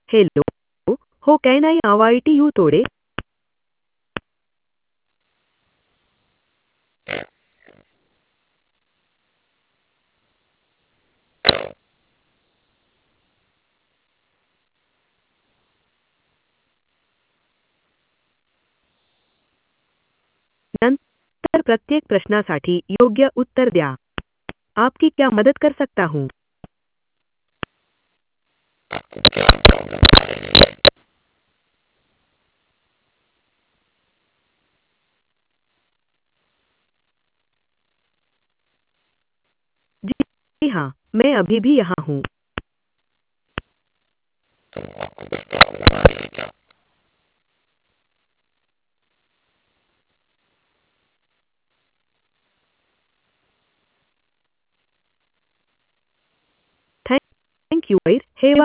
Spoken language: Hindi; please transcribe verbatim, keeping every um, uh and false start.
हेलो, हो can I invite you today? नंतर प्रत्येक प्रश्नासाठी योग्य उत्तर द्या. आपकी क्या मदद कर सकता हूँ? जी हाँ, मैं अभी भी यहाँ हूँ. Thank you. Have